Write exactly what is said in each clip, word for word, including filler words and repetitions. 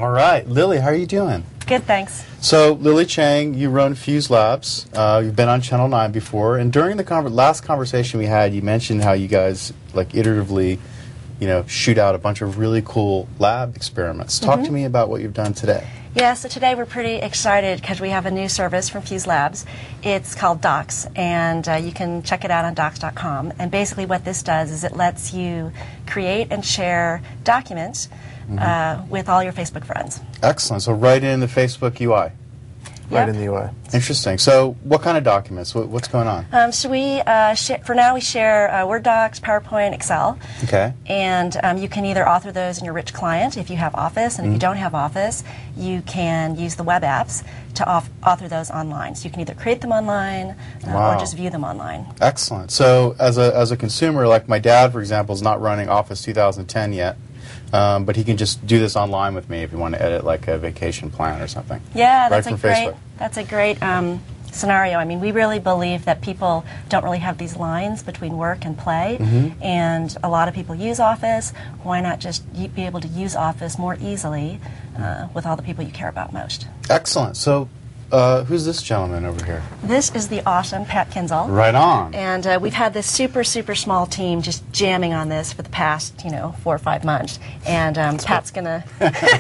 All right. Lily, how are you doing? Good, thanks. So, Lily Chang, you run Fuse Labs. Uh, you've been on Channel nine before. And during the conver last conversation we had, you mentioned how you guys, like, iteratively, you know, shoot out a bunch of really cool lab experiments. Talk Mm-hmm. to me about what you've done today. Yeah, so today we're pretty excited because we have a new service from Fuse Labs. It's called Docs, and uh, you can check it out on docs dot com. And basically what this does is it lets you create and share documents mm-hmm. uh, with all your Facebook friends. Excellent. So right in the Facebook U I. Right Yep. in the U I. Interesting. So what kind of documents? What, what's going on? Um, so we, uh, sh for now, we share uh, Word docs, PowerPoint, Excel. Okay. And um, you can either author those in your rich client if you have Office, and Mm-hmm. if you don't have Office, you can use the web apps to off author those online. So you can either create them online uh, Wow. or just view them online. Excellent. So as a, as a consumer, like my dad, for example, is not running Office two thousand ten yet. Um, but he can just do this online with me if you want to edit like a vacation plan or something. Yeah, that's right a from great. Facebook. That's a great um, scenario. I mean, we really believe that people don't really have these lines between work and play, Mm-hmm. and a lot of people use Office. Why not just y- be able to use Office more easily uh, with all the people you care about most? Excellent. So uh, who's this gentleman over here? This is the awesome Pat Kinzel. Right on. And uh, we've had this super, super small team just jamming on this for the past, you know, four or five months. And um, Pat's going to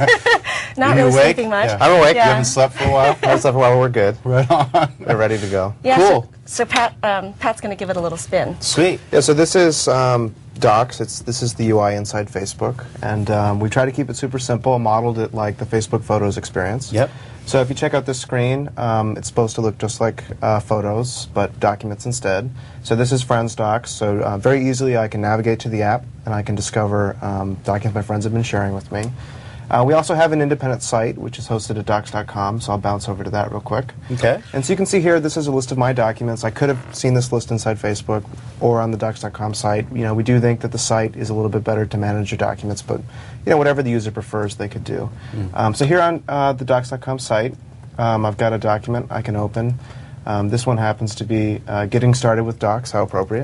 not Are you really awake? sleeping much. Yeah. I'm awake. Yeah. You haven't slept for a while? I haven't slept for a while. We're good. Right on. We're ready to go. Yeah, Cool. So, so Pat, um, Pat's going to give it a little spin. Sweet. Yeah, so this is um, Docs. It's, this is the U I inside Facebook. And um, we try to keep it super simple, modeled it like the Facebook Photos experience. Yep. So if you check out this screen, um, it's supposed to look just like uh, Photos, but documents instead. So this is Friends Docs. So uh, very easily I can navigate to the app, and I can discover um, documents my friends have been sharing with me. Uh, we also have an independent site, which is hosted at docs dot com, so I'll bounce over to that real quick. Okay. And so you can see here, this is a list of my documents. I could have seen this list inside Facebook or on the docs dot com site. You know, we do think that the site is a little bit better to manage your documents, but you know, whatever the user prefers, they could do. Mm. Um, so here on uh, the docs dot com site, um, I've got a document I can open. Um, this one happens to be uh, getting started with Docs, how appropriate.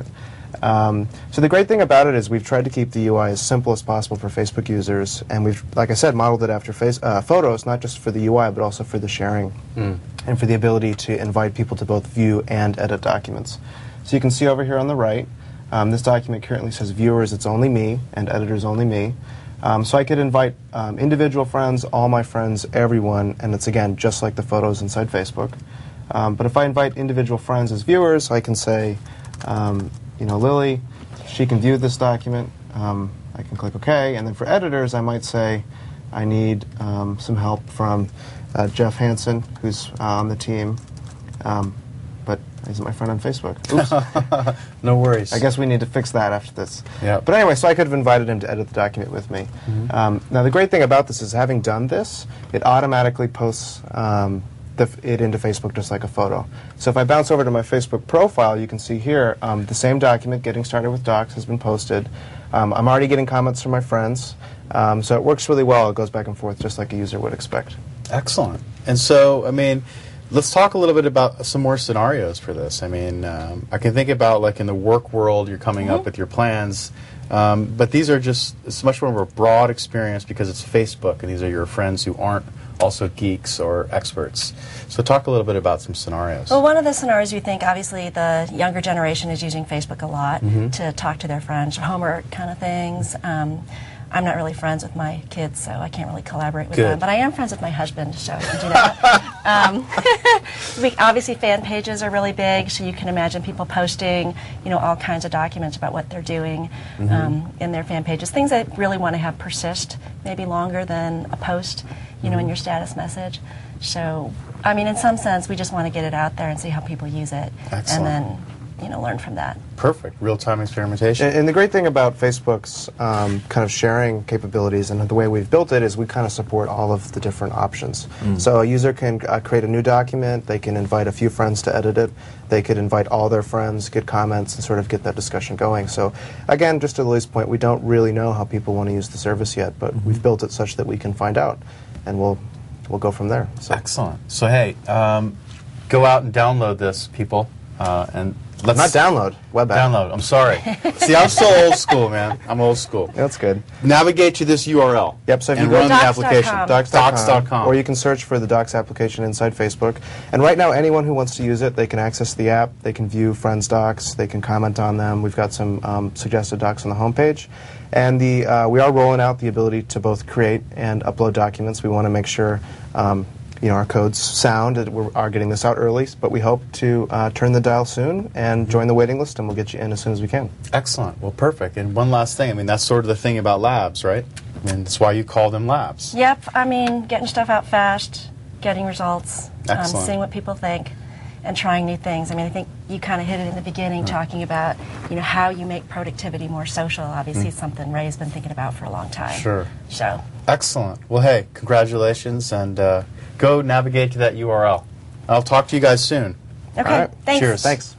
Um, so the great thing about it is we've tried to keep the U I as simple as possible for Facebook users, and we've, like I said, modeled it after face, uh, Photos, not just for the U I, but also for the sharing mm. and for the ability to invite people to both view and edit documents. So you can see over here on the right, um, this document currently says viewers, it's only me, and editors, only me. Um, so I could invite um, individual friends, all my friends, everyone, and it's, again, just like the Photos inside Facebook. Um, but if I invite individual friends as viewers, I can say, um, you know, Lily, she can view this document. Um, I can click OK. And then for editors, I might say, I need um, some help from uh, Jeff Hansen, who's uh, on the team. Um, but he's my friend on Facebook. Oops. No worries. I guess we need to fix that after this. Yeah. But anyway, so I could have invited him to edit the document with me. Mm-hmm. um, now, the great thing about this is having done this, it automatically posts um, The, it into Facebook just like a photo. So if I bounce over to my Facebook profile, you can see here um, the same document, Getting Started with Docs, has been posted. Um, I'm already getting comments from my friends, um, so it works really well. It goes back and forth just like a user would expect. Excellent. And so, I mean, let's talk a little bit about some more scenarios for this. I mean, um, I can think about, like, in the work world, you're coming mm-hmm. up with your plans, um, but these are just, it's much more of a broad experience because it's Facebook, and these are your friends who aren't also geeks or experts. So talk a little bit about some scenarios. Well, one of the scenarios we think, obviously, the younger generation is using Facebook a lot mm-hmm. to talk to their friends, homework kind of things. Um, I'm not really friends with my kids, so I can't really collaborate with Good. them. But I am friends with my husband, so I can do that. um, we, obviously, fan pages are really big, so you can imagine people posting, you know, all kinds of documents about what they're doing mm-hmm. um, in their fan pages. Things that really want to have persist, maybe longer than a post, you mm-hmm. know, in your status message. So, I mean, in some sense, we just want to get it out there and see how people use it, Excellent. and then, you know, learn from that. Perfect. Real-time experimentation. And, and the great thing about Facebook's um, kind of sharing capabilities and the way we've built it is we kind of support all of the different options. Mm. So a user can uh, create a new document, they can invite a few friends to edit it, they could invite all their friends, get comments, and sort of get that discussion going. So again, just to Lily's point, we don't really know how people want to use the service yet, but mm-hmm. we've built it such that we can find out, and we'll, we'll go from there. So. Excellent. So hey, um, go out and download this, people. Uh, and let's Not download, web app. download. I'm sorry. See, I'm still old school, man. I'm old school. That's good. Navigate to this U R L. Yep, so if and you go run to the Docs dot application. com. Docs dot com, Docs dot com. or you can search for the Docs application inside Facebook. And right now, anyone who wants to use it, they can access the app, they can view friends' docs, they can comment on them. We've got some um, suggested docs on the homepage. And the, uh, we are rolling out the ability to both create and upload documents. We want to make sure um, you know, our code's sound. That we are getting this out early, but we hope to uh, turn the dial soon and join the waiting list, and we'll get you in as soon as we can. Excellent. Well, perfect. And one last thing. I mean, that's sort of the thing about labs, right? I mean, that's why you call them labs. Yep, I mean, getting stuff out fast, getting results, um, Excellent. seeing what people think, and trying new things. I mean, I think you kind of hit it in the beginning, talking about, you know, how you make productivity more social. Obviously, it's something Ray's been thinking about for a long time. Sure. So, Excellent. Well, hey, congratulations, and uh, go navigate to that U R L. I'll talk to you guys soon. okay, All right. thanks. Cheers. Thanks.